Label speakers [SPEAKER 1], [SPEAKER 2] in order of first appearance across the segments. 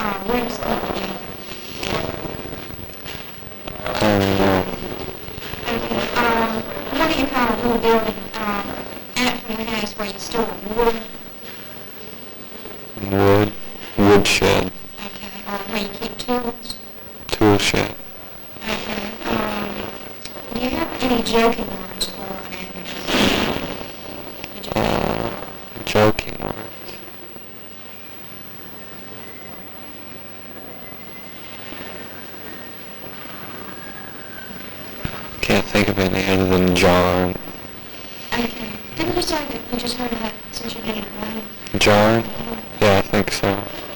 [SPEAKER 1] where does it begin? Okay. What do you call a little building out from your house where you store wood?
[SPEAKER 2] Woodshed.
[SPEAKER 1] Okay. Or where you keep tools?
[SPEAKER 2] Tool shed.
[SPEAKER 1] Okay. Do you have any joking words for an address?
[SPEAKER 2] Joking words. Can't think of any other than John.
[SPEAKER 1] Okay. Didn't you say that you just heard of that since you're getting away?
[SPEAKER 2] John? Yeah, I think so.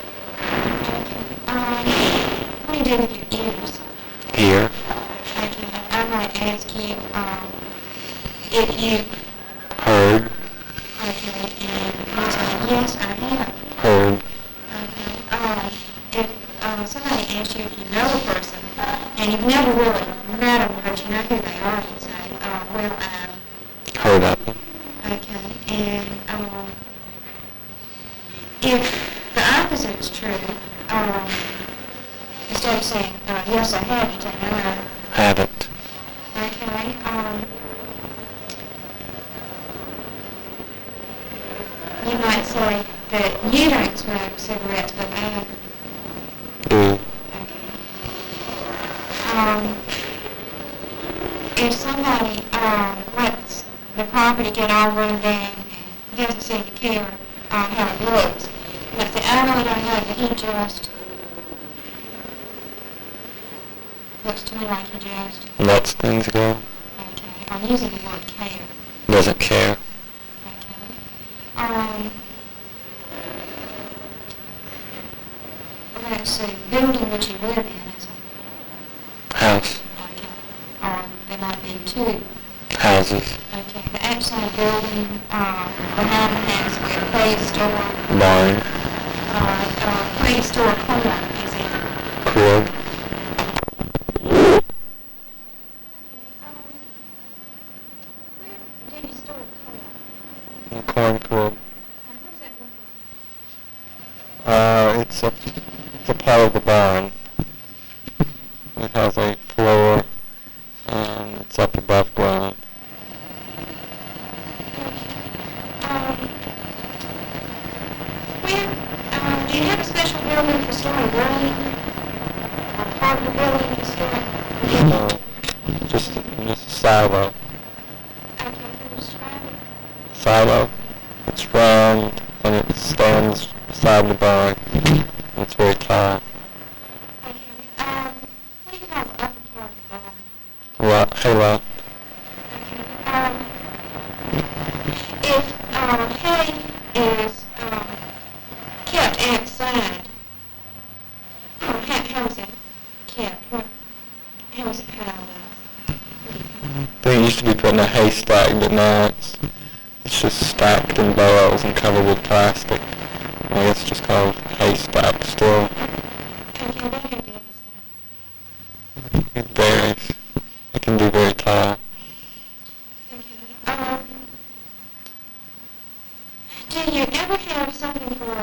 [SPEAKER 1] What do you do with your ears?
[SPEAKER 2] Here?
[SPEAKER 1] Okay. I might ask you if you
[SPEAKER 2] Heard.
[SPEAKER 1] okay, and you say yes, I have.
[SPEAKER 2] Heard.
[SPEAKER 1] Okay. If somebody asks you if you know a person and you've never really met them, but you know who they are, you say, well,
[SPEAKER 2] Heard of them.
[SPEAKER 1] okay. And if the opposite is true, instead of saying yes, I have, you say no.
[SPEAKER 2] Haven't.
[SPEAKER 1] Okay. You might say that you don't smoke cigarettes, but I
[SPEAKER 2] Do.
[SPEAKER 1] okay. If somebody lets the property get all run down and doesn't seem to care how it looks, let's say, I really don't know, but he just looks to me like he just
[SPEAKER 2] Lets things go.
[SPEAKER 1] okay. I'm using the word care.
[SPEAKER 2] Doesn't care.
[SPEAKER 1] Okay. Let's see, building that you live in is
[SPEAKER 2] House.
[SPEAKER 1] okay. Or there might be two.
[SPEAKER 2] Houses.
[SPEAKER 1] Okay. The outside building behind the house where the play store.
[SPEAKER 2] Barn.
[SPEAKER 1] Play store corn is in.
[SPEAKER 2] Crib.
[SPEAKER 1] Where do you store corn?
[SPEAKER 2] A corn crib.
[SPEAKER 1] What does that look like?
[SPEAKER 2] It's a part of the barn. It has a floor and it's up above ground.
[SPEAKER 1] Do you have a special building for storing grain? Or part of the building for storing?
[SPEAKER 2] No, just a silo.
[SPEAKER 1] Okay, can you describe it?
[SPEAKER 2] Silo. It's round and it stands beside the barn. It's very tall.
[SPEAKER 1] Okay. What do you call the upper part of the barn?
[SPEAKER 2] Hayloft.
[SPEAKER 1] Okay. If hay is kept outside, how is it kept? How is it piled up?
[SPEAKER 2] They used to be put in a haystack, but now it's just stacked in barrels and covered with plastic. I guess it's just called haystack still.
[SPEAKER 1] Okay, then how big is that?
[SPEAKER 2] It varies. It can be very tall.
[SPEAKER 1] Okay. Do you ever have something for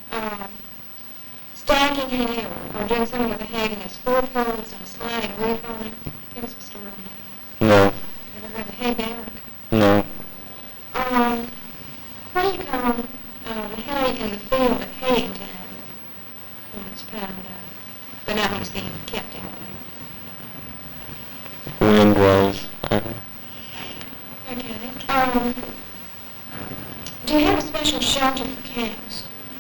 [SPEAKER 1] stacking hay or doing something with the hay that has 4 poles and a sliding roof on it? Give us a story on that.
[SPEAKER 2] No.
[SPEAKER 1] Ever heard the hay barrack?
[SPEAKER 2] No.
[SPEAKER 1] What do you call the hay in the field at haying time when it's piled up, but not when it's being kept out there?
[SPEAKER 2] Windrows.
[SPEAKER 1] Okay. Do you have a special shelter for cows?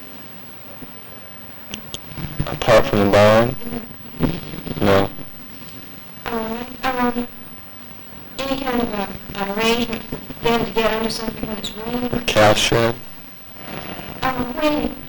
[SPEAKER 2] Apart from the barn? No.
[SPEAKER 1] Alright. Any kind of an arrangement for them to get under something when it's raining?
[SPEAKER 2] Cow shed?
[SPEAKER 1] When